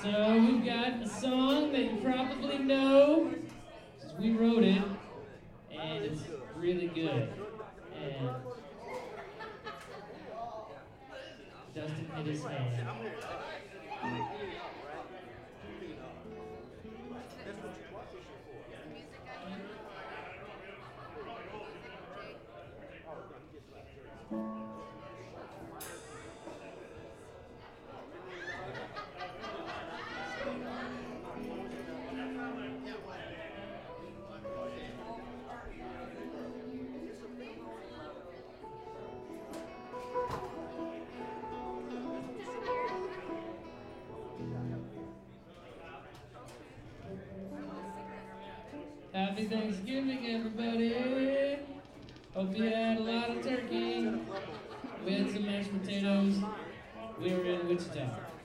So we've got a song that you probably know, since we wrote it, and it's really good. And Dustin hit his hand. Happy Thanksgiving, everybody. Hope you had a lot of turkey. We had some mashed potatoes. We were in Wichita.